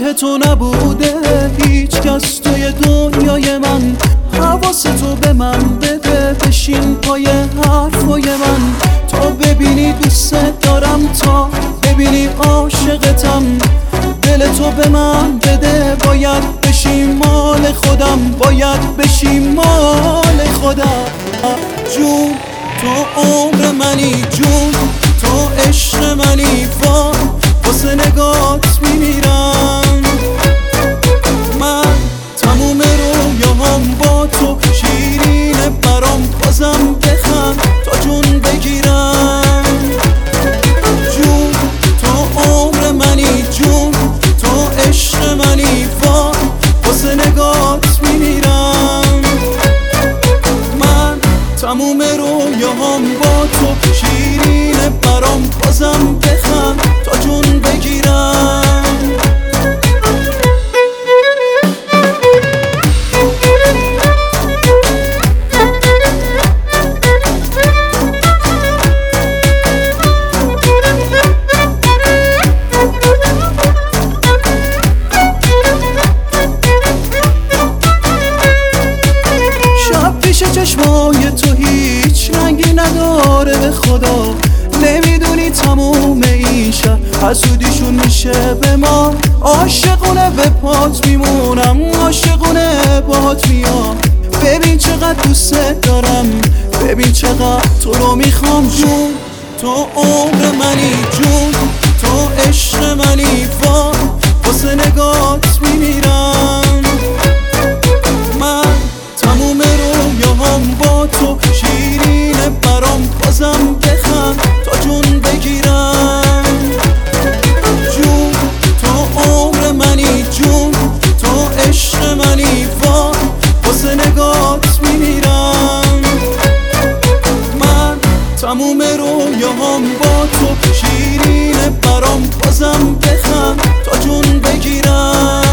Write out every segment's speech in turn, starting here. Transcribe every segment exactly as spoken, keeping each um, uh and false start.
شبیه تو نبوده هیچ کس توی دنیای من. حواس تو به من بده، بشین پای حرفای من. تا ببینی دوست دارم، تا ببینی عاشقتم. دل تو به من بده، باید بشی مال خودم، باید بشی مال خودم. جون تو عمر منی، جون تو عشق منی، وای واسه نگات میمیرم. من تموم رویاهام با تو شیرینه برام، بازم بخند تا جون بگیرم. جون تو عمر منی، جون تو عشق منی، وای واسه نگات میمیرم. من تموم رویاهام با تو شیرینه برام، بازم بخند تا جون بگیرم. چشمای تو هیچ رنگی نداره به خدا. نمیدونی تموم این شهر حسودیشون میشه به ما. عاشقونه به پات میمونم، عاشقونه باهات میام. ببین چقدر دوست دارم، ببین چقدر تو رو میخوام. جون تو عمر منی، جون تو عشق منی، وای واسه نگات میمیرم. من تموم رویاهام با تو شیرینه برام، بازم بخند تا جون بگیرم. جون تو عمر منی، جون تو عشق منی، وای واسه نگات میمیرم. من تموم رویاهام با تو شیرینه برام، بازم بخند تا جون بگیرم.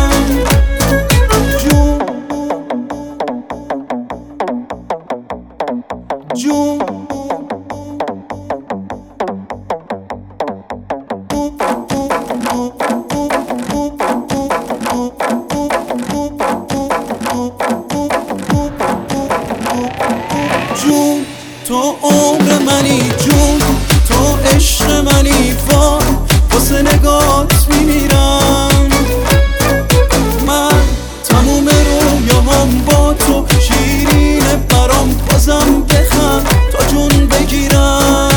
جون جون تو عمر منی، جون تو عشق منی، وای واسه نگات میمیرم. من تموم رویاهام با تو شیرینه برام، بازم بخند تا جون بگیرم.